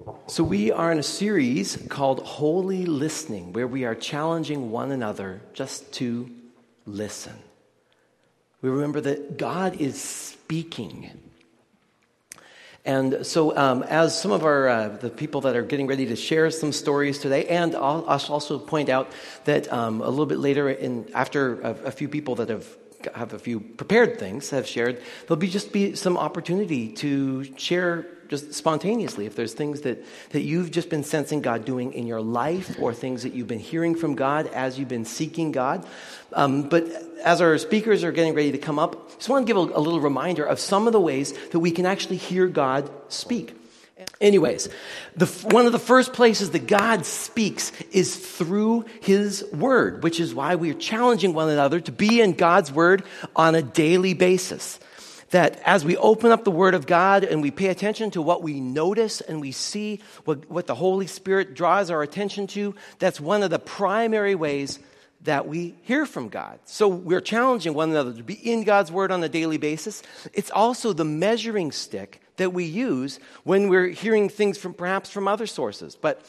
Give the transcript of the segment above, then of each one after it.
So we are in a series called Holy Listening, where we are challenging one another just to listen. We remember that God is speaking. And so as some of the people that are getting ready to share some stories today, and I'll also point out that a little bit later, after a few people that have a few prepared things have shared, there'll be some opportunity to share just spontaneously if there's things that you've just been sensing God doing in your life, or things that you've been hearing from God as you've been seeking God. But as our speakers are getting ready to come up, I just want to give a little reminder of some of the ways that we can actually hear God speak. Anyways, one of the first places that God speaks is through His Word, which is why we are challenging one another to be in God's Word on a daily basis. That as we open up the Word of God and we pay attention to what we notice and we see what the Holy Spirit draws our attention to, that's one of the primary ways that we hear from God. So we're challenging one another to be in God's Word on a daily basis. It's also the measuring stick that we use when we're hearing things perhaps from other sources. But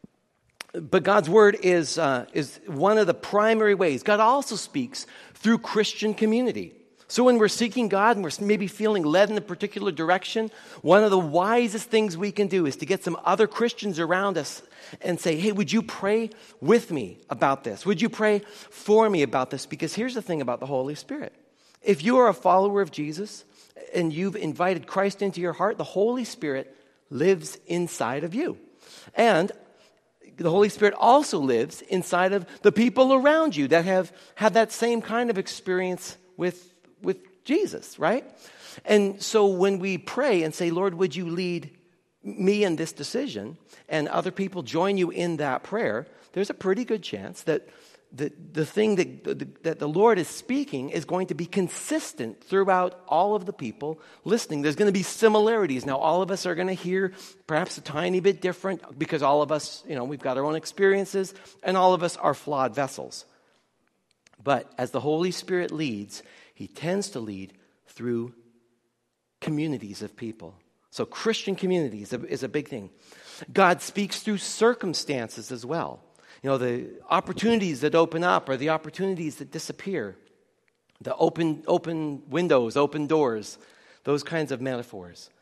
God's Word is one of the primary ways. God also speaks through Christian community. So when we're seeking God and we're maybe feeling led in a particular direction, one of the wisest things we can do is to get some other Christians around us and say, hey, would you pray with me about this? Would you pray for me about this? Because here's the thing about the Holy Spirit. If you are a follower of Jesus and you've invited Christ into your heart, the Holy Spirit lives inside of you. And the Holy Spirit also lives inside of the people around you that have had that same kind of experience with Jesus, right? And so when we pray and say, Lord, would you lead me in this decision, and other people join you in that prayer, there's a pretty good chance that the thing that the Lord is speaking is going to be consistent throughout all of the people listening. There's going to be similarities. Now, all of us are going to hear perhaps a tiny bit different because all of us, we've got our own experiences, and all of us are flawed vessels. But as the Holy Spirit leads, He tends to lead through communities of people. So Christian communities is a big thing. God speaks through circumstances as well. The opportunities that open up or the opportunities that disappear. The open windows, open doors, those kinds of metaphors.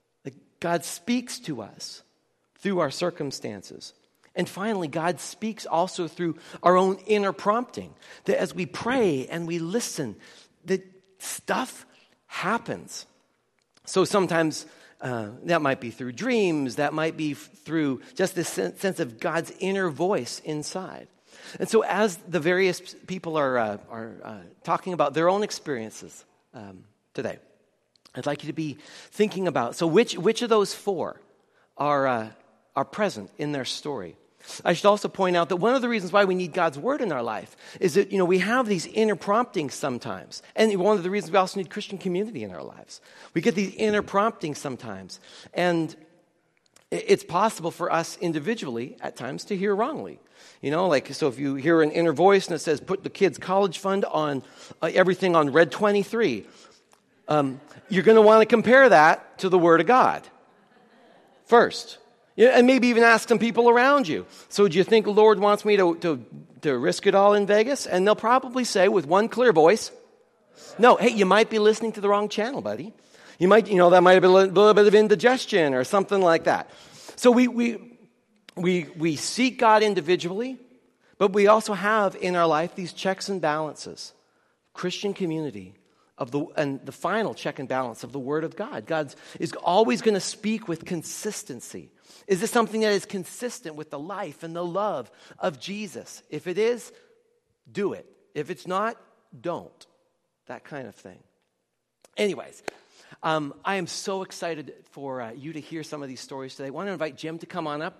God speaks to us through our circumstances. And finally, God speaks also through our own inner prompting. That as we pray and we listen, that stuff happens. So sometimes that might be through dreams, that might be through just this sense of God's inner voice inside. And so as the various people are talking about their own experiences today, I'd like you to be thinking about, so which of those four are present in their story? I should also point out that one of the reasons why we need God's Word in our life is that, we have these inner promptings sometimes. And one of the reasons we also need Christian community in our lives. We get these inner promptings sometimes. And it's possible for us individually at times to hear wrongly. So if you hear an inner voice and it says, put the kids' college fund on everything on Red 23, you're going to want to compare that to the Word of God first. And maybe even ask some people around you. So do you think the Lord wants me to risk it all in Vegas? And they'll probably say with one clear voice, no, hey, you might be listening to the wrong channel, buddy. You might, that might have been a little bit of indigestion or something like that. So we seek God individually, but we also have in our life these checks and balances. Christian community and the final check and balance of the Word of God. God is always going to speak with consistency. Is this something that is consistent with the life and the love of Jesus? If it is, do it. If it's not, don't. That kind of thing. Anyways, I am so excited for you to hear some of these stories today. I want to invite Jim to come on up.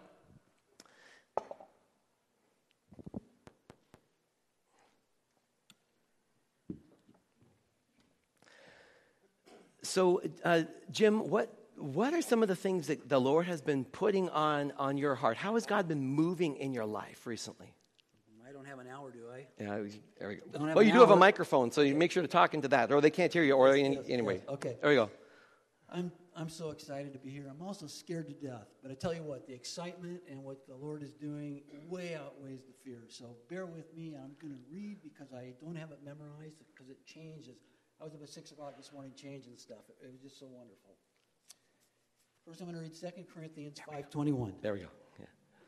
So, Jim, what are some of the things that the Lord has been putting on your heart? How has God been moving in your life recently? I don't have an hour, do I? Yeah, there we go. Well, you do have a microphone, so you make sure to talk into that, or they can't hear you. Or anyway, okay. There we go. I'm so excited to be here. I'm also scared to death. But I tell you what, the excitement and what the Lord is doing way outweighs the fear. So bear with me. I'm going to read because I don't have it memorized because it changes. I was up at 6 o'clock this morning changing stuff. It was just so wonderful. First, I'm going to read 2 Corinthians 5:21. There we go. Yeah.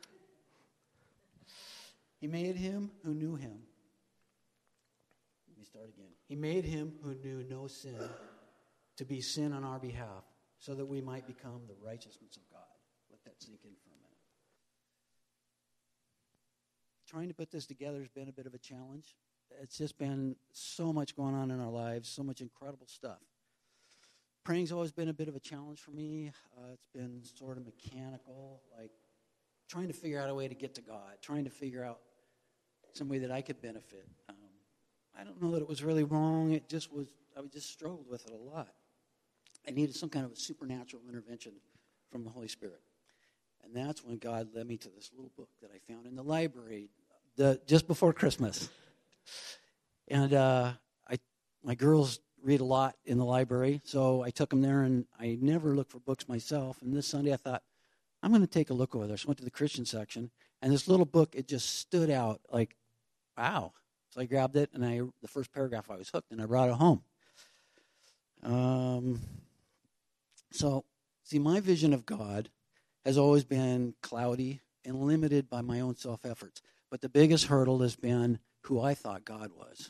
He made him who knew him. Let me start again. He made him who knew no sin to be sin on our behalf, so that we might become the righteousness of God. Let that sink in for a minute. Trying to put this together has been a bit of a challenge. It's just been so much going on in our lives, so much incredible stuff. Praying's always been a bit of a challenge for me. It's been sort of mechanical, like trying to figure out a way to get to God, trying to figure out some way that I could benefit. I don't know that it was really wrong. It just was, I just struggled with it a lot. I needed some kind of a supernatural intervention from the Holy Spirit. And that's when God led me to this little book that I found in the library just before Christmas. And my girls read a lot in the library, so I took them there, and I never look for books myself. And this Sunday I thought, I'm going to take a look over there. So I went to the Christian section, and this little book, it just stood out like, wow. So I grabbed it, and the first paragraph, I was hooked, and I brought it home. So, see, my vision of God has always been cloudy and limited by my own self-efforts. But the biggest hurdle has been who I thought God was.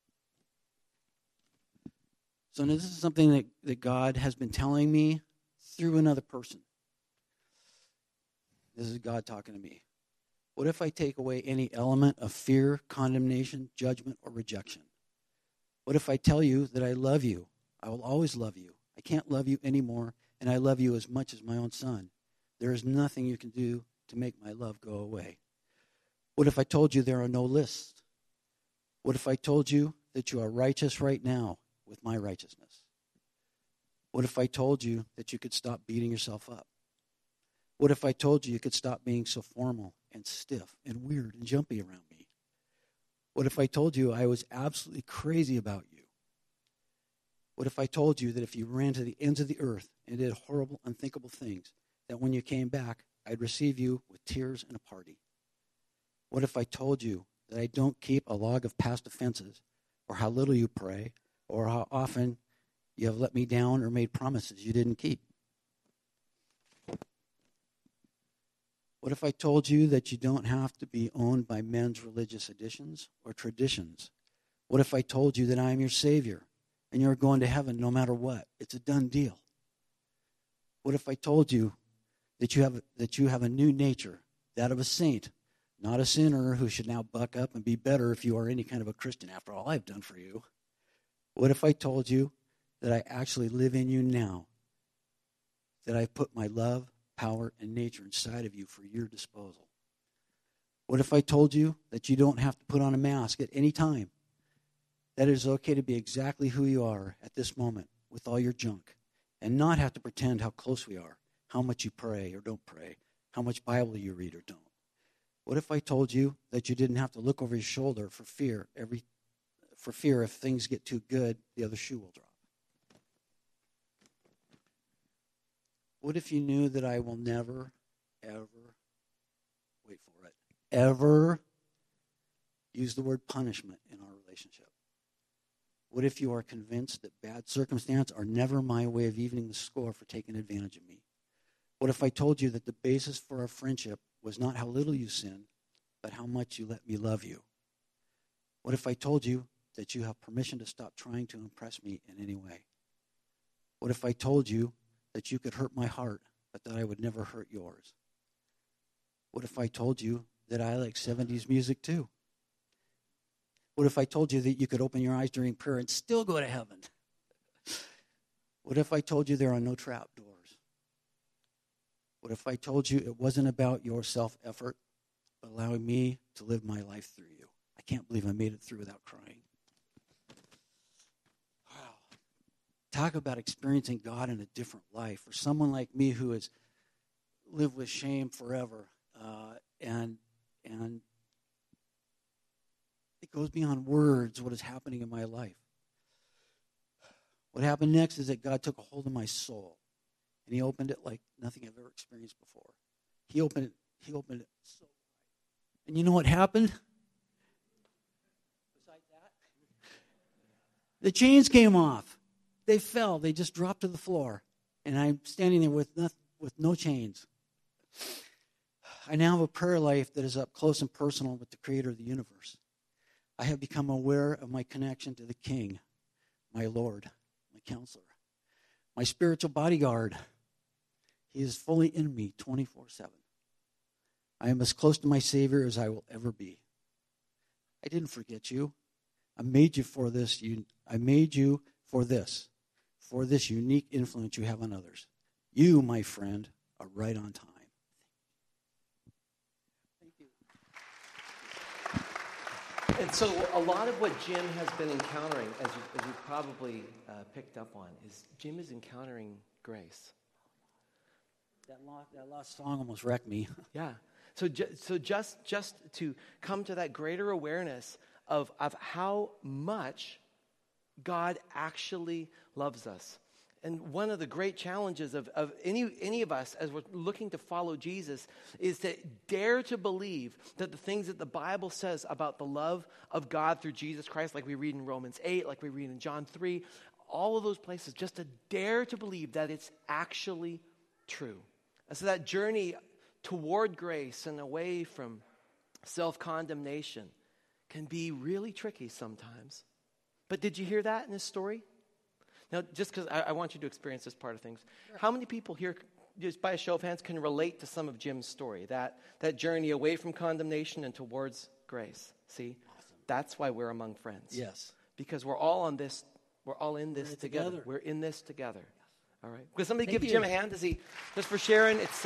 So now this is something that God has been telling me through another person. This is God talking to me. What if I take away any element of fear, condemnation, judgment, or rejection? What if I tell you that I love you? I will always love you. I can't love you anymore, and I love you as much as my own son. There is nothing you can do to make my love go away. What if I told you there are no lists? What if I told you that you are righteous right now with my righteousness? What if I told you that you could stop beating yourself up? What if I told you could stop being so formal and stiff and weird and jumpy around me? What if I told you I was absolutely crazy about you? What if I told you that if you ran to the ends of the earth and did horrible, unthinkable things, that when you came back, I'd receive you with tears and a party? What if I told you that I don't keep a log of past offenses, or how little you pray, or how often you have let me down or made promises you didn't keep? What if I told you that you don't have to be owned by men's religious additions or traditions? What if I told you that I am your Savior and you're going to heaven no matter what? It's a done deal. What if I told you that you have a new nature, that of a saint, not a sinner who should now buck up and be better if you are any kind of a Christian after all I've done for you? What if I told you that I actually live in you now, that I've put my love, power, and nature inside of you for your disposal? What if I told you that you don't have to put on a mask at any time, that it is okay to be exactly who you are at this moment with all your junk, and not have to pretend how close we are, how much you pray or don't pray, how much Bible you read or don't? What if I told you that you didn't have to look over your shoulder for fear if things get too good, the other shoe will drop? What if you knew that I will never, ever, wait for it, ever use the word punishment in our relationship? What if you are convinced that bad circumstances are never my way of evening the score for taking advantage of me? What if I told you that the basis for our friendship was not how little you sin, but how much you let me love you? What if I told you that you have permission to stop trying to impress me in any way? What if I told you that you could hurt my heart, but that I would never hurt yours? What if I told you that I like 70s music too? What if I told you that you could open your eyes during prayer and still go to heaven? What if I told you there are no trap doors? What if I told you it wasn't about your self-effort, but allowing me to live my life through you? I can't believe I made it through without crying. Wow. Talk about experiencing God in a different life. For someone like me who has lived with shame forever, and it goes beyond words what is happening in my life. What happened next is that God took a hold of my soul. And he opened it like nothing I've ever experienced before. He opened it so wide. And you know what happened? Besides that, the chains came off. They fell. They just dropped to the floor. And I'm standing there with no chains. I now have a prayer life that is up close and personal with the creator of the universe. I have become aware of my connection to the King, my Lord, my counselor, my spiritual bodyguard. He is fully in me 24/7. I am as close to my Savior as I will ever be. I didn't forget you. I made you for this. I made you for this unique influence you have on others. You, my friend, are right on time. Thank you. And so a lot of what Jim has been encountering, as you probably picked up on, is Jim is encountering grace. That last song almost wrecked me. Yeah. So just to come to that greater awareness of how much God actually loves us. And one of the great challenges of any of us as we're looking to follow Jesus is to dare to believe that the things that the Bible says about the love of God through Jesus Christ, like we read in Romans 8, like we read in John 3, all of those places, just to dare to believe that it's actually true. And so that journey toward grace and away from self-condemnation can be really tricky sometimes. But did you hear that in his story? Now, just because I want you to experience this part of things. Sure. How many people here, just by a show of hands, can relate to some of Jim's story? That journey away from condemnation and towards grace. See? Awesome. That's why we're among friends. Yes. Because we're all in this together. We're in this together. Yes. All right. Could somebody give Jim a hand just for sharing? It's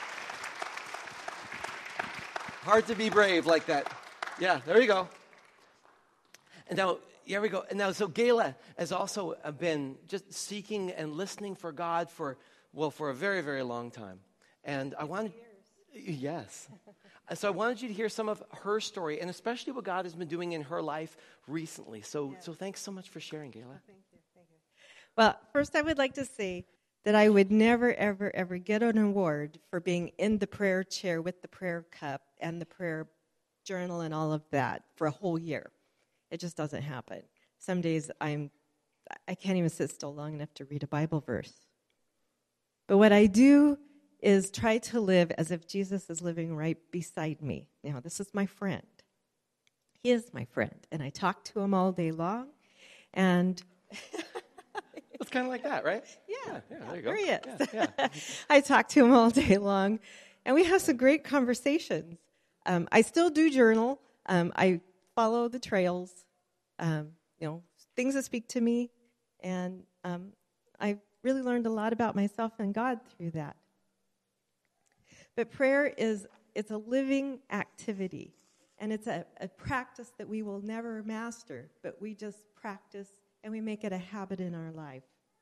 hard to be brave like that. Yeah, there you go. And now, here we go. And now, so Gayla has also been just seeking and listening for God for a very, very long time. And I wanted, yes. So I wanted you to hear some of her story, and especially what God has been doing in her life recently. So thanks so much for sharing, Gayla. Oh, thank you. Well, first I would like to say that I would never, ever, ever get an award for being in the prayer chair with the prayer cup and the prayer journal and all of that for a whole year. It just doesn't happen. Some days I can't even sit still long enough to read a Bible verse. But what I do is try to live as if Jesus is living right beside me. Now, this is my friend. He is my friend, and I talk to him all day long. And it's kind of like that, right? Yeah, there you go. There he is. Yeah. I talk to him all day long, and we have some great conversations. I still do journal. I follow the trails, things that speak to me, and I really learned a lot about myself and God through that. But prayer it's a living activity, and it's a practice that we will never master, but we just practice and we make it a habit in our life.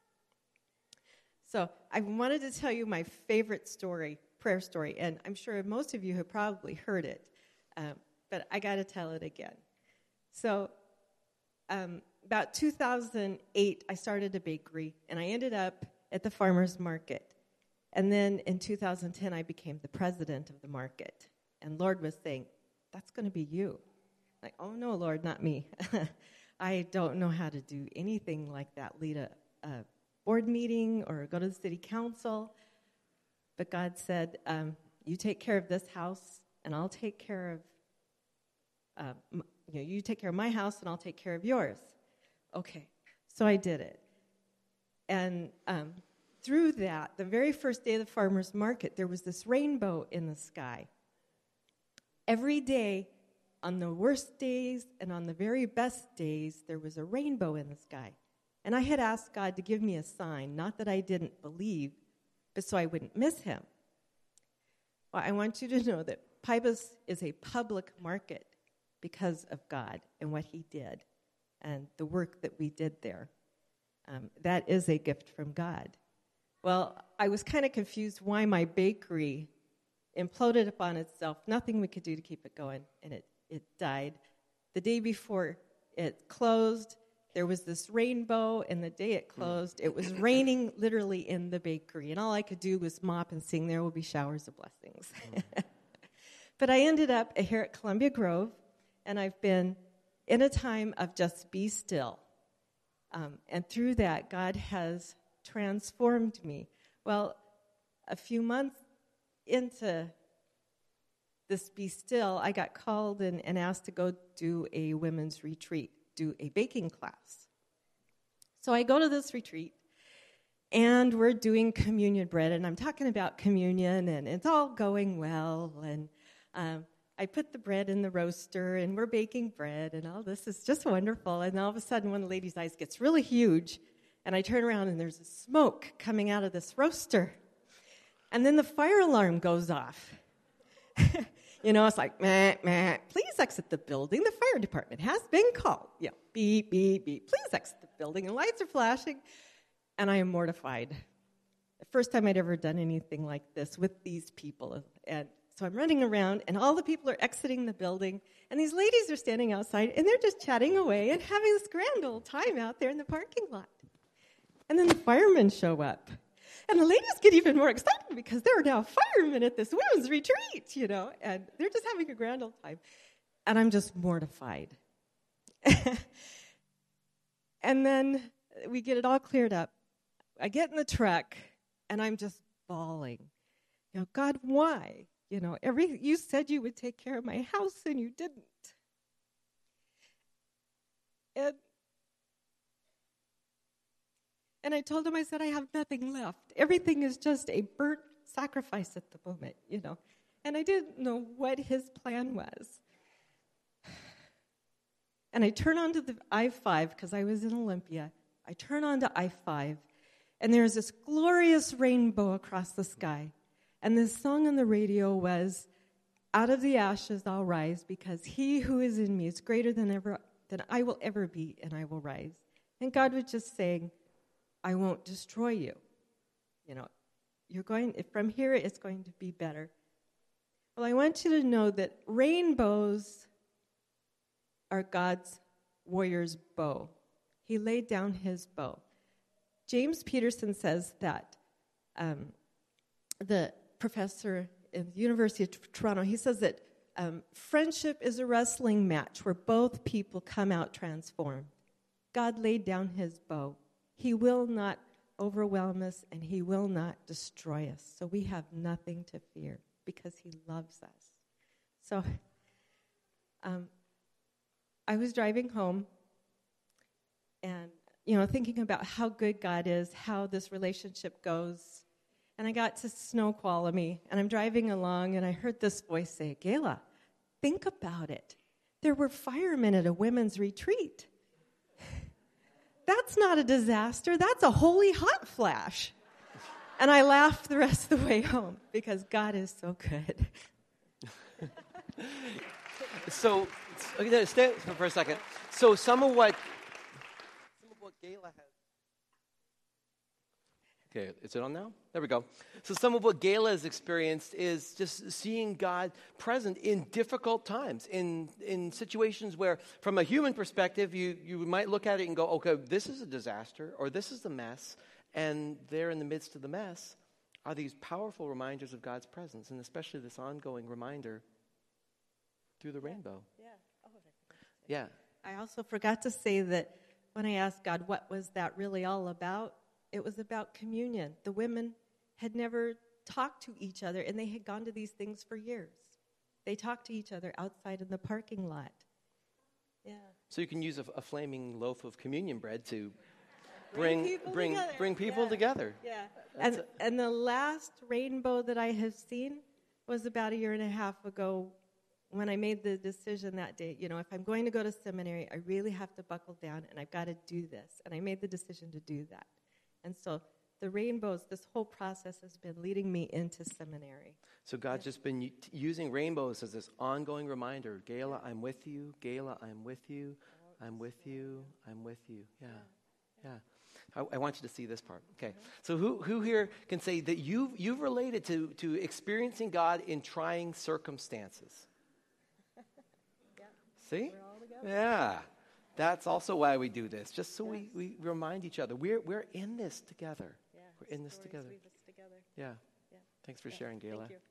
So I wanted to tell you my favorite story, prayer story, and I'm sure most of you have probably heard it, but I got to tell it again. So about 2008, I started a bakery, and I ended up at the farmer's market. And then in 2010, I became the president of the market. And Lord was saying, that's going to be you. Like, oh, no, Lord, not me. I don't know how to do anything like that, lead a board meeting or go to the city council. But God said, you take care of this house, and I'll take care of you take care of my house, and I'll take care of yours. Okay, so I did it. And through that, the very first day of the farmer's market, there was this rainbow in the sky. Every day, on the worst days and on the very best days, there was a rainbow in the sky. And I had asked God to give me a sign, not that I didn't believe, but so I wouldn't miss him. Well, I want you to know that Pybus is a public market because of God and what he did and the work that we did there. That is a gift from God. Well, I was kind of confused why my bakery imploded upon itself. Nothing we could do to keep it going, and it died. The day before it closed, there was this rainbow, and the day it closed, it was raining literally in the bakery. And all I could do was mop and sing, "There Will Be Showers of Blessings." But I ended up here at Columbia Grove, and I've been in a time of just be still. And through that, God has transformed me. Well, a few months into this be still, I got called and asked to go do a women's retreat, do a baking class. So I go to this retreat, and we're doing communion bread, and I'm talking about communion, and it's all going well, and I put the bread in the roaster, and we're baking bread, and all this is just wonderful. And all of a sudden, one of the ladies' eyes gets really huge, and I turn around, and there's a smoke coming out of this roaster. And then the fire alarm goes off. It's like, meh, meh, please exit the building. The fire department has been called. Beep, beep, beep. Please exit the building. And lights are flashing. And I am mortified. The first time I'd ever done anything like this with these people. And so I'm running around, and all the people are exiting the building, and these ladies are standing outside, and they're just chatting away and having this grand old time out there in the parking lot. And then the firemen show up. And the ladies get even more excited because there are now firemen at this women's retreat, and they're just having a grand old time. And I'm just mortified. And then we get it all cleared up. I get in the truck, and I'm just bawling. God, why? You said you would take care of my house, and you didn't. And I told him, I said, I have nothing left. Everything is just a burnt sacrifice at the moment, And I didn't know what his plan was. And I turn onto the I-5, because I was in Olympia. I turn onto I-5, and there's this glorious rainbow across the sky. And this song on the radio was, "Out of the ashes I'll rise, because he who is in me is greater than I will ever be, and I will rise." And God was just saying, I won't destroy you. You're going, from here it's going to be better. Well, I want you to know that rainbows are God's warrior's bow. He laid down his bow. James Peterson says that the professor at the University of Toronto, he says that friendship is a wrestling match where both people come out transformed. God laid down his bow. He will not overwhelm us, and he will not destroy us. So we have nothing to fear because he loves us. So I was driving home and, thinking about how good God is, how this relationship goes. And I got to Snoqualmie, and I'm driving along, and I heard this voice say, "Gayla, think about it. There were firemen at a women's retreat. That's not a disaster. That's a holy hot flash." And I laughed the rest of the way home because God is so good. So, stay for a second. So some of what Gayla has. Okay, is it on now? There we go. So some of what Gayla has experienced is just seeing God present in difficult times, in situations where, from a human perspective, you might look at it and go, okay, this is a disaster, or this is a mess, and there in the midst of the mess are these powerful reminders of God's presence, and especially this ongoing reminder through the rainbow. Yeah. Oh, I forgot to say. Yeah. I also forgot to say that when I asked God, what was that really all about? It was about communion. The women had never talked to each other, and they had gone to these things for years. They talked to each other outside in the parking lot. Yeah. So you can use a flaming loaf of communion bread to bring people together. Yeah. And the last rainbow that I have seen was about a year and a half ago when I made the decision that day, if I'm going to go to seminary, I really have to buckle down, and I've got to do this. And I made the decision to do that. And so the rainbows, this whole process has been leading me into seminary. So God's just been using rainbows as this ongoing reminder. Gayla, I'm with you. Gayla, I'm with you. I'm with you. I'm with you. Yeah. I want you to see this part. Okay. So who here can say that you've related to experiencing God in trying circumstances? See? We're all together. Yeah. That's also why we do this, just so we remind each other. We're in this together. Yeah, we're in this together. Weave us together. Yeah. Yeah. Thanks for sharing, Gayla. Thank you.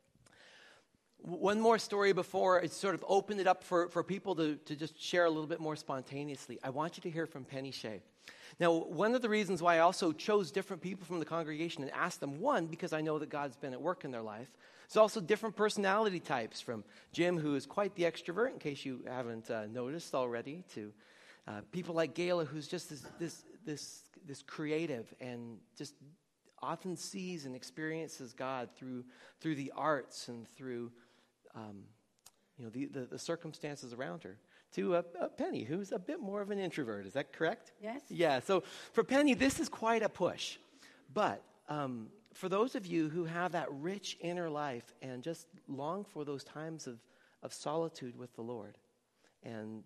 One more story before I sort of open it up for people to just share a little bit more spontaneously. I want you to hear from Penny Shea. Now, one of the reasons why I also chose different people from the congregation and asked them, one, because I know that God's been at work in their life. There's also different personality types, from Jim, who is quite the extrovert, in case you haven't noticed already, to people like Gayla, who's just this creative and just often sees and experiences God through the arts and through the circumstances around her, to Penny, who's a bit more of an introvert. Is that correct? Yes. Yeah, so for Penny, this is quite a push. But for those of you who have that rich inner life and just long for those times of solitude with the Lord and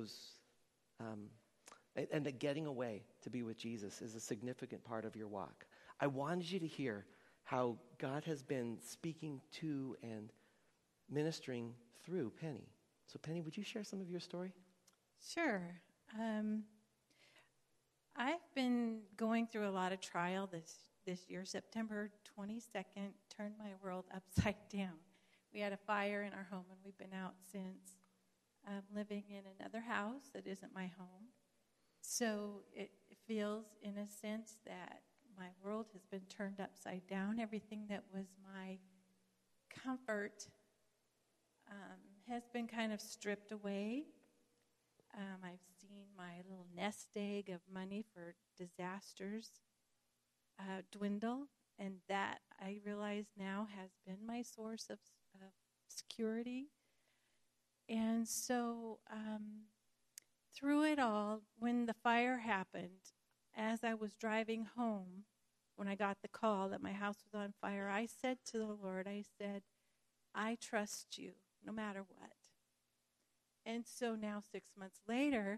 and the getting away to be with Jesus is a significant part of your walk, I wanted you to hear how God has been speaking to and ministering through Penny. So Penny, would you share some of your story? Sure. I've been going through a lot of trial this year. September 22nd turned my world upside down. We had a fire in our home, and we've been out since. I'm living in another house that isn't my home. So it feels, in a sense, that my world has been turned upside down. Everything that was my comfort has been kind of stripped away. I've seen my little nest egg of money for disasters dwindle, and that, I realize now, has been my source of security. And so through it all, when the fire happened, as I was driving home, when I got the call that my house was on fire, I said to the Lord, I said, I trust you no matter what. And so now 6 months later,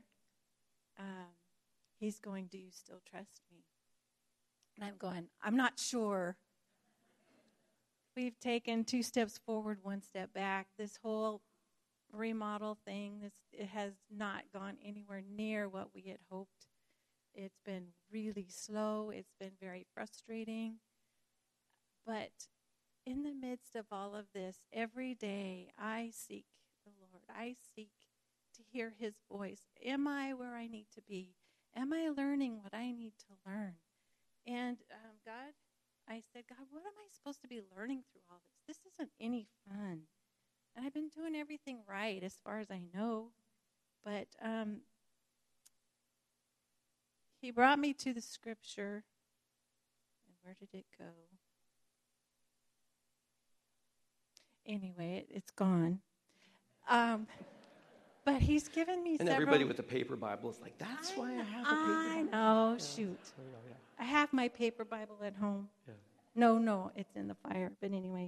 he's going, do you still trust me? And I'm going, I'm not sure. We've taken 2 steps forward, 1 step back. This whole remodel thing, it has not gone anywhere near what we had hoped. It's been really slow. It's been very frustrating. But in the midst of all of this, every day I seek the Lord. I seek to hear his voice. Am I where I need to be? Am I learning what I need to learn? And I said, God, what am I supposed to be learning through all this? This isn't any fun. And I've been doing everything right as far as I know. But he brought me to the scripture. And where did it go? Anyway, it's gone. But he's given me and several... everybody with a paper Bible is like, that's why I have a paper Bible. I know, Yeah. shoot. Yeah. I have my paper Bible at home. Yeah. No, it's in the fire. But anyway.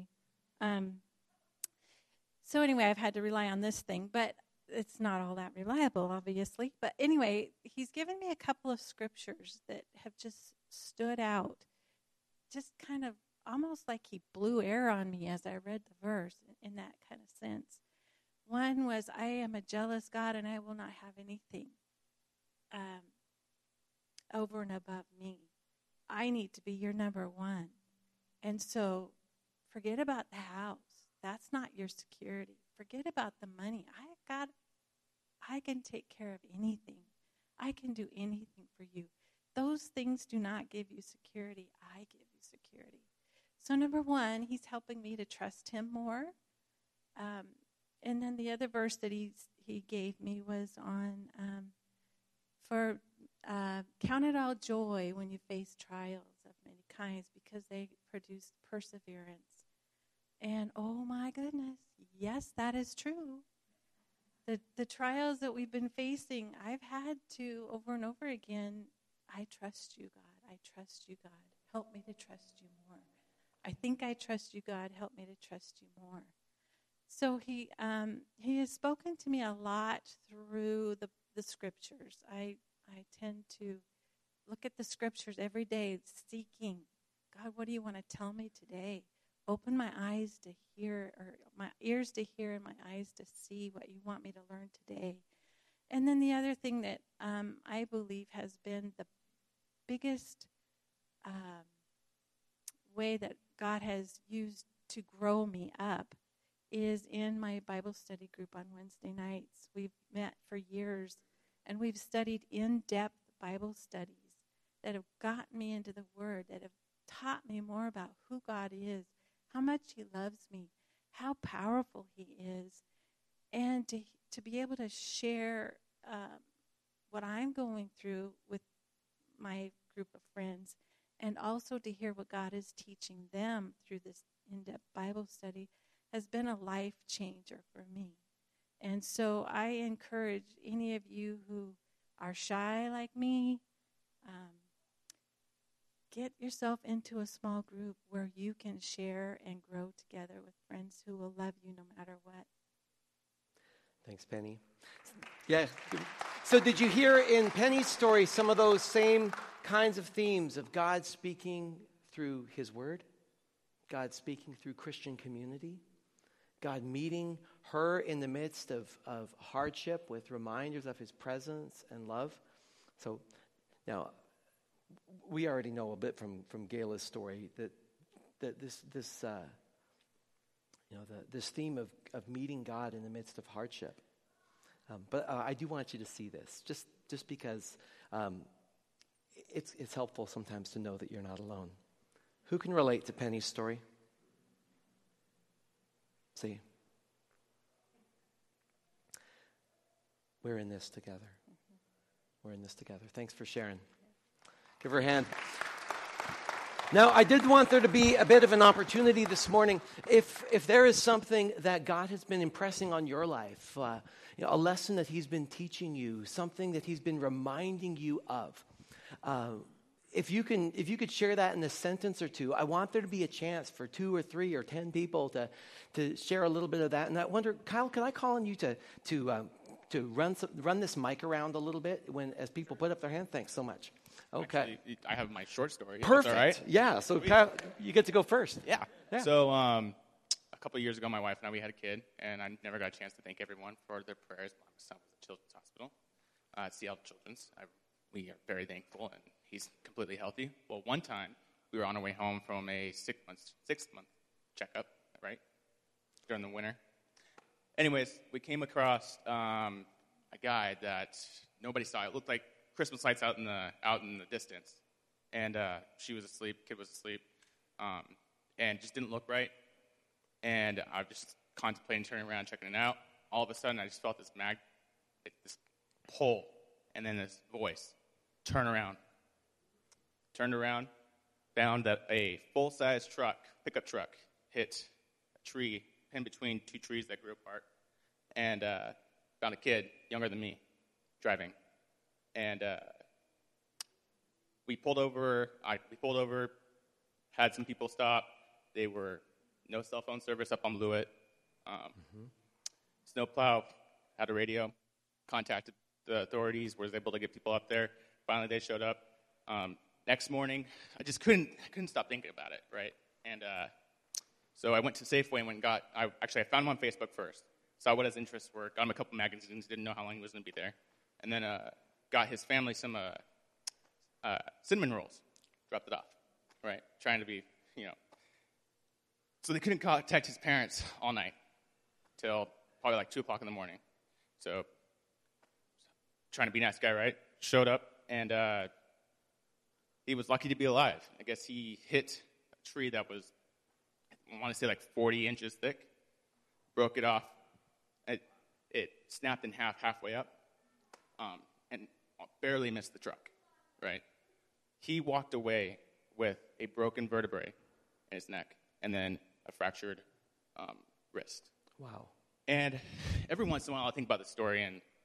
So anyway, I've had to rely on this thing. But it's not all that reliable, obviously. But anyway, he's given me a couple of scriptures that have just stood out. Just kind of almost like he blew air on me as I read the verse in that kind of sense. One was, I am a jealous God, and I will not have anything over and above me. I need to be your number one. And so forget about the house. That's not your security. Forget about the money. I can take care of anything. I can do anything for you. Those things do not give you security. I give you security. So number one, he's helping me to trust him more. And then the other verse that he gave me was on, count it all joy when you face trials of many kinds, because they produce perseverance. And oh my goodness, yes, that is true. The trials that we've been facing, I've had to, over and over again, I trust you, God. I trust you, God. Help me to trust you more. I think I trust you, God. Help me to trust you more. So he has spoken to me a lot through the scriptures. I tend to look at the scriptures every day, seeking, God, what do you want to tell me today? Open my eyes to hear, or my ears to hear and my eyes to see what you want me to learn today. And then the other thing that I believe has been the biggest way that God has used to grow me up is in my Bible study group on Wednesday nights. We've met for years, and we've studied in-depth Bible studies that have gotten me into the Word, that have taught me more about who God is, how much He loves me, how powerful He is, and to be able to share what I'm going through with my group of friends, and also to hear what God is teaching them through this in-depth Bible study has been a life changer for me. And so I encourage any of you who are shy like me, get yourself into a small group where you can share and grow together with friends who will love you no matter what. Thanks, Penny. Yeah. So did you hear in Penny's story some of those same kinds of themes of God speaking through His Word, God speaking through Christian community, God meeting her in the midst of hardship with reminders of His presence and love? So now, we already know a bit from Gayla's story that this theme of meeting God in the midst of hardship. But I do want you to see this, just because it's helpful sometimes to know that you're not alone. Who can relate to Penny's story? See, we're in this together. We're in this together. Thanks for sharing. Give her a hand. Now, I did want there to be a bit of an opportunity this morning. If there is something that God has been impressing on your life, a lesson that He's been teaching you, something that He's been reminding you of, if you could share that in a sentence or two, I want there to be a chance for 2 or 3 or 10 people to share a little bit of that. And I wonder, Kyle, can I call on you to run this mic around a little bit as people put up their hand? Thanks so much. Okay. Actually, I have my short story. Perfect. All right? Yeah. So Kyle, you get to go first. Yeah. So a couple of years ago, my wife and I, we had a kid, and I never got a chance to thank everyone for their prayers. My son was at Children's Hospital, at Seattle Children's. We are very thankful, and he's completely healthy. Well, one time, we were on our way home from a six-month checkup, right, during the winter. Anyways, we came across a guy that nobody saw. It looked like Christmas lights out in the distance, and she was asleep, kid was asleep, and just didn't look right. And I was just contemplating turning around, checking it out. All of a sudden, I just felt this pull, and then this voice, turn around. Turned around, found that a full-size pickup truck, hit a tree in between 2 trees that grew apart, and found a kid younger than me driving. And we pulled over, had some people stop. They were no cell phone service up on Blewett. Snowplow had a radio, contacted the authorities, was able to get people up there. Finally, they showed up. Next morning, I just couldn't stop thinking about it, right? And so I went to Safeway and I found him on Facebook first. Saw what his interests were, got him a couple magazines, didn't know how long he was going to be there. And then got his family some cinnamon rolls, dropped it off, right? Trying to be, So they couldn't contact his parents all night till probably like 2 o'clock in the morning. So trying to be a nice guy, right? Showed up, and he was lucky to be alive. I guess he hit a tree that was, I want to say, like 40 inches thick, broke it off. It snapped in half halfway up, and barely missed the truck, right? He walked away with a broken vertebrae in his neck and then a fractured wrist. Wow. And every once in a while I think about the story,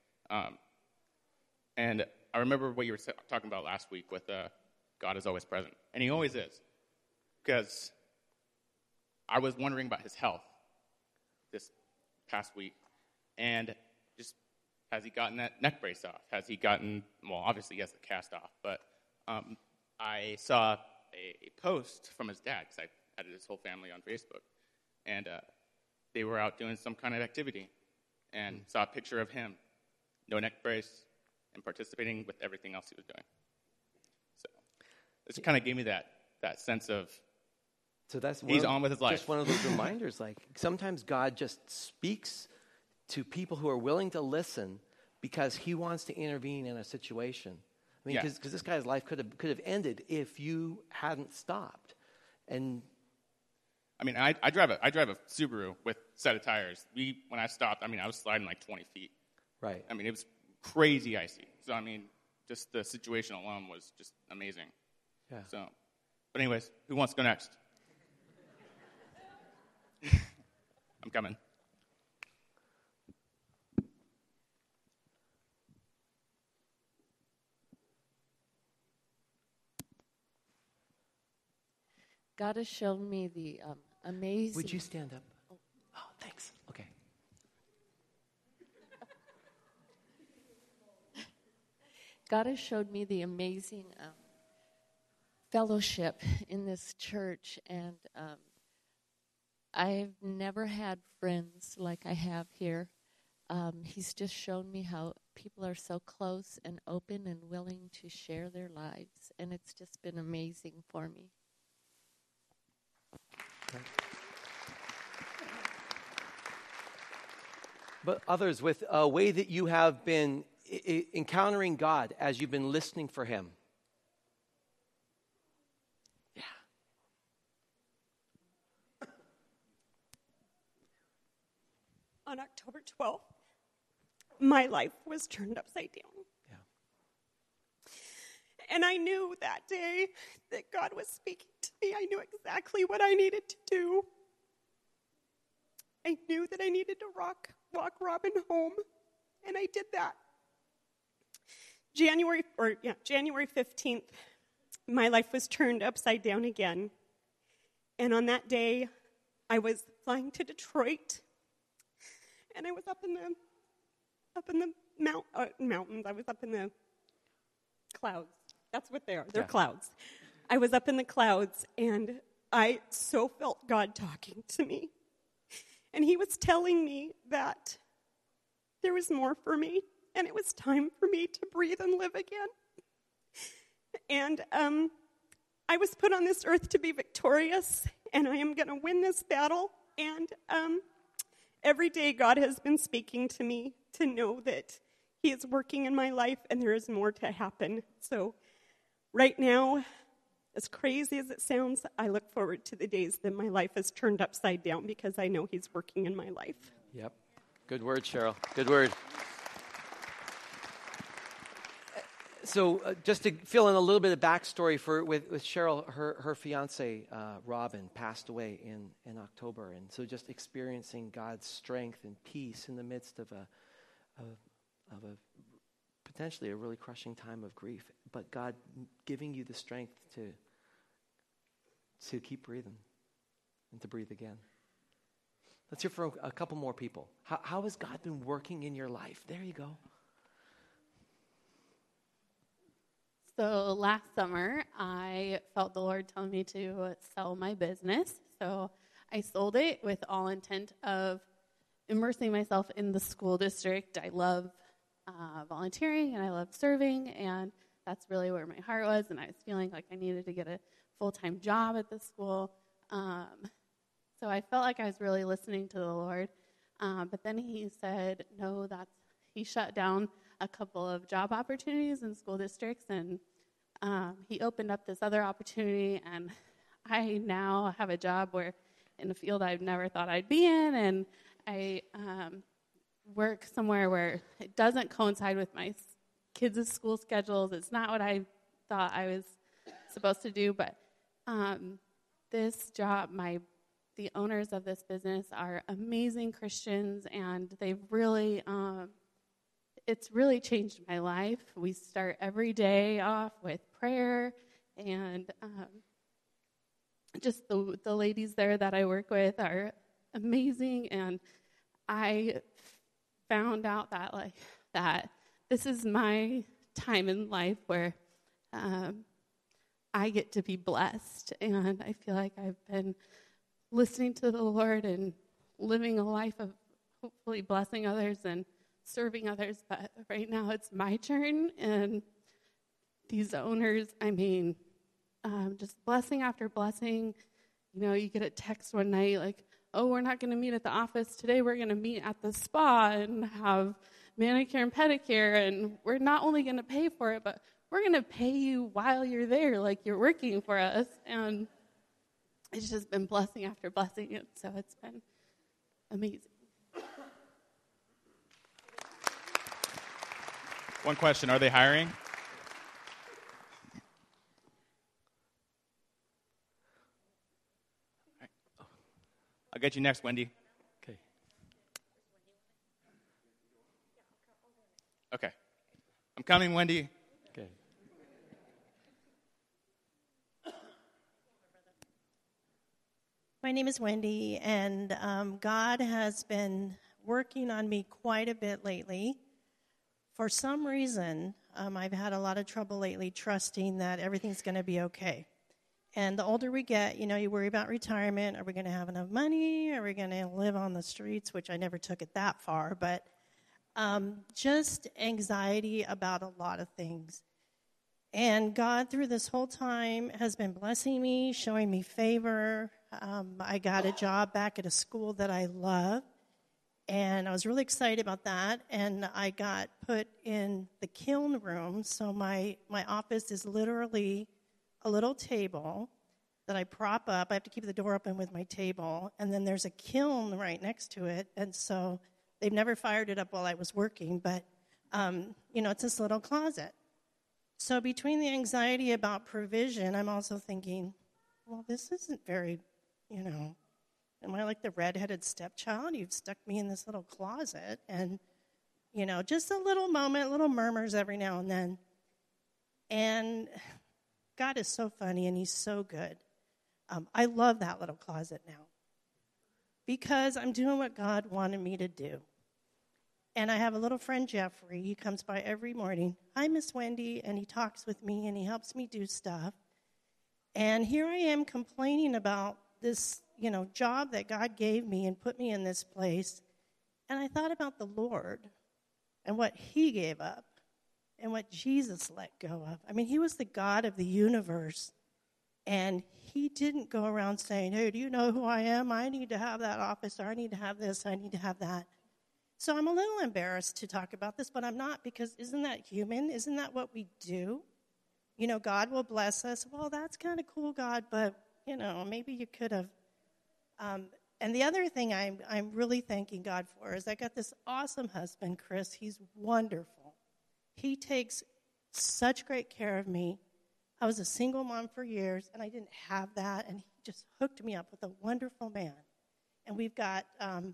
and I remember what you were talking about last week with God is always present. And He always is. Because I was wondering about his health this past week. And just, has he gotten that neck brace off? Has he gotten, well, obviously he has the cast off. But I saw a post from his dad, because I added his whole family on Facebook. And they were out doing some kind of activity. And saw a picture of him, no neck brace, and participating with everything else he was doing. So it kind of gave me that sense of So that's he's on with his life. Just one of those reminders. Like sometimes God just speaks to people who are willing to listen because he wants to intervene in a situation. I mean, because this guy's life could have ended if you hadn't stopped. And I mean, I drive a Subaru with a set of tires. When I stopped, I mean, I was sliding like 20 feet. Right. I mean, it was crazy icy. So I mean, just the situation alone was just amazing. Yeah. So, but anyways, who wants to go next? I'm coming. God has shown me the amazing... Would you stand up? Oh, thanks. Okay. God has showed me the amazing fellowship in this church, and I've never had friends like I have here. He's just shown me how people are so close and open and willing to share their lives, and it's just been amazing for me. But others, with a way that you have been encountering God as you've been listening for him. Yeah. On October 12th, my life was turned upside down. Yeah. And I knew that day that God was speaking to me. I knew exactly what I needed to do. I knew that I needed to walk Robin home, and I did that. January 15th, my life was turned upside down again. And on that day, I was flying to Detroit, and I was up in the mountains. I was up in the clouds. That's what they are. They're clouds. I was up in the clouds, and I so felt God talking to me. And he was telling me that there was more for me, and it was time for me to breathe and live again. And I was put on this earth to be victorious, and I am going to win this battle. And every day God has been speaking to me to know that he is working in my life, and there is more to happen. So right now, as crazy as it sounds, I look forward to the days that my life is turned upside down because I know he's working in my life. Yep. Good word, Cheryl. Good word. So just to fill in a little bit of backstory with Cheryl, her fiance, Robin, passed away in October. And so just experiencing God's strength and peace in the midst of a potentially a really crushing time of grief, but God giving you the strength to keep breathing and to breathe again. Let's hear from a couple more people. How has God been working in your life? There you go. So last summer, I felt the Lord telling me to sell my business. So I sold it with all intent of immersing myself in the school district. I love volunteering and I love serving, and that's really where my heart was. And I was feeling like I needed to get a full-time job at the school. So I felt like I was really listening to the Lord. But then he said, no, he shut down a couple of job opportunities in school districts, and he opened up this other opportunity, and I now have a job in a field I've never thought I'd be in, and I work somewhere where it doesn't coincide with my kids' school schedules. It's not what I thought I was supposed to do, but this job, the owners of this business are amazing Christians, and they've really, it's really changed my life. We start every day off with prayer, and just the ladies there that I work with are amazing, and I found out that this is my time in life where I get to be blessed, and I feel like I've been listening to the Lord and living a life of hopefully blessing others, and serving others, but right now it's my turn. And these owners, just blessing after blessing. You get a text one night like, oh, we're not going to meet at the office today. We're going to meet at the spa and have manicure and pedicure. And we're not only going to pay for it, but we're going to pay you while you're there, like you're working for us. And it's just been blessing after blessing. And so it's been amazing. One question, are they hiring? I'll get you next, Wendy. Okay. Okay. I'm coming, Wendy. Okay. My name is Wendy, and God has been working on me quite a bit lately. For some reason, I've had a lot of trouble lately trusting that everything's going to be okay. And the older we get, you worry about retirement. Are we going to have enough money? Are we going to live on the streets? Which I never took it that far. But just anxiety about a lot of things. And God, through this whole time, has been blessing me, showing me favor. I got a job back at a school that I love. And I was really excited about that. And I got put in the kiln room. So my office is literally a little table that I prop up. I have to keep the door open with my table. And then there's a kiln right next to it. And so they've never fired it up while I was working. But, it's this little closet. So between the anxiety about provision, I'm also thinking, well, this isn't very, am I like the redheaded stepchild? You've stuck me in this little closet. And, just a little moment, little murmurs every now and then. And God is so funny, and he's so good. I love that little closet now because I'm doing what God wanted me to do. And I have a little friend, Jeffrey. He comes by every morning. Hi, Miss Wendy, and he talks with me, and he helps me do stuff. And here I am complaining about this, job that God gave me and put me in this place. And I thought about the Lord and what he gave up. And what Jesus let go of. He was the God of the universe. And he didn't go around saying, hey, do you know who I am? I need to have that office, or I need to have this, I need to have that. So I'm a little embarrassed to talk about this, but I'm not, because isn't that human? Isn't that what we do? God will bless us. Well, that's kind of cool, God, but, maybe you could have. And the other thing I'm really thanking God for is I got this awesome husband, Chris. He's wonderful. He takes such great care of me. I was a single mom for years, and I didn't have that, and he just hooked me up with a wonderful man. And we've got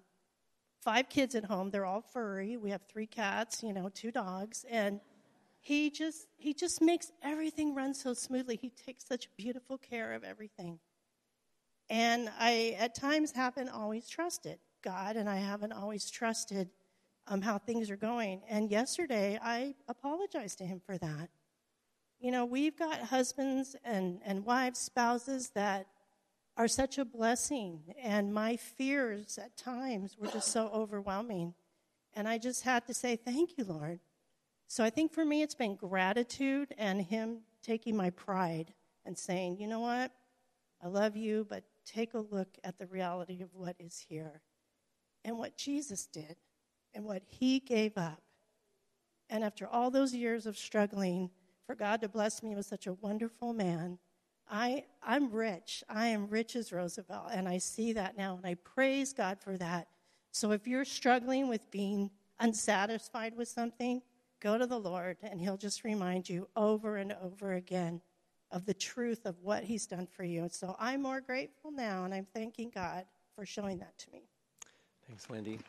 5 kids at home. They're all furry. We have 3 cats, 2 dogs, and he just makes everything run so smoothly. He takes such beautiful care of everything. And I, at times, haven't always trusted God, and I haven't always trusted how things are going. And yesterday, I apologized to him for that. We've got husbands and wives, spouses that are such a blessing. And my fears at times were just so overwhelming. And I just had to say, thank you, Lord. So I think for me, it's been gratitude and him taking my pride and saying, you know what? I love you, but take a look at the reality of what is here and what Jesus did. And what he gave up. And after all those years of struggling, for God to bless me with such a wonderful man, I'm rich. I am rich as Roosevelt, and I see that now, and I praise God for that. So if you're struggling with being unsatisfied with something, go to the Lord, and he'll just remind you over and over again of the truth of what he's done for you. And so I'm more grateful now, and I'm thanking God for showing that to me. Thanks, Wendy.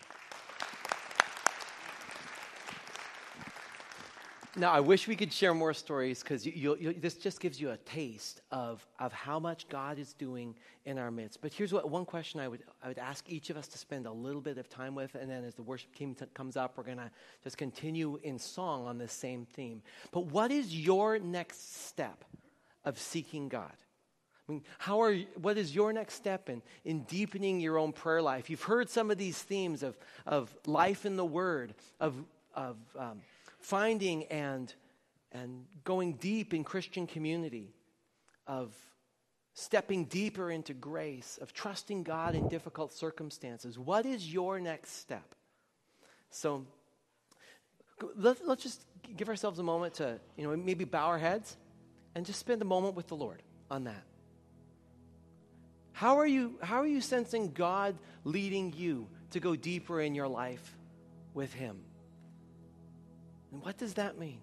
Now, I wish we could share more stories, because this just gives you a taste of how much God is doing in our midst. But here's one question I would ask each of us to spend a little bit of time with, and then as the worship team comes up, we're going to just continue in song on this same theme. But what is your next step of seeking God? I mean, what is your next step in deepening your own prayer life? You've heard some of these themes of life in the Word, of finding and going deep in Christian community, of stepping deeper into grace, of trusting God in difficult circumstances. What is your next step? So let's just give ourselves a moment to, maybe bow our heads and just spend a moment with the Lord on that. How are you sensing God leading you to go deeper in your life with Him? And what does that mean?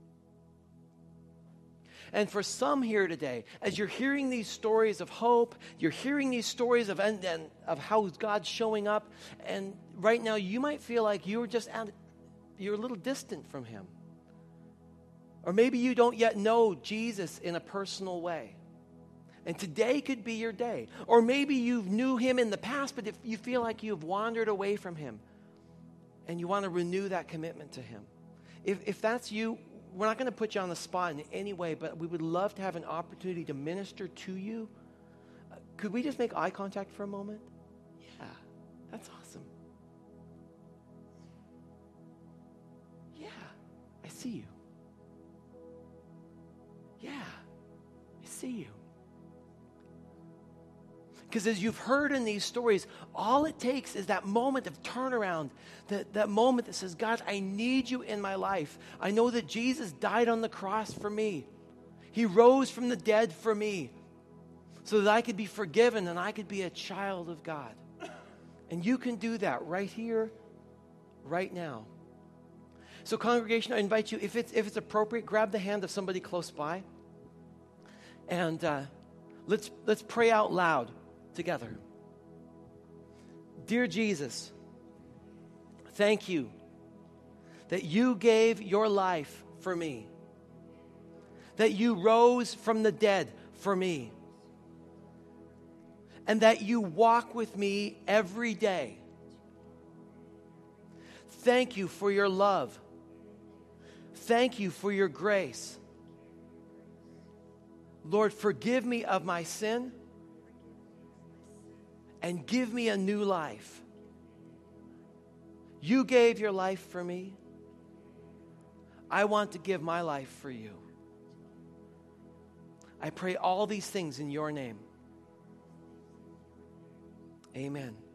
And for some here today, as you're hearing these stories of hope, you're hearing these stories of how God's showing up, and right now you might feel like you're a little distant from Him. Or maybe you don't yet know Jesus in a personal way. And today could be your day. Or maybe you knew Him in the past, but if you feel like you've wandered away from Him and you want to renew that commitment to Him. If that's you, we're not going to put you on the spot in any way, but we would love to have an opportunity to minister to you. Could we just make eye contact for a moment? Yeah, that's awesome. Yeah, I see you. Yeah, I see you. Because as you've heard in these stories, all it takes is that moment of turnaround, that moment that says, God, I need you in my life. I know that Jesus died on the cross for me. He rose from the dead for me so that I could be forgiven and I could be a child of God. And you can do that right here, right now. So congregation, I invite you, if it's appropriate, grab the hand of somebody close by. And let's pray out loud together. Dear Jesus, thank you that you gave your life for me, that you rose from the dead for me, and that you walk with me every day. Thank you for your love. Thank you for your grace. Lord, forgive me of my sin and give me a new life. You gave your life for me. I want to give my life for you. I pray all these things in your name. Amen.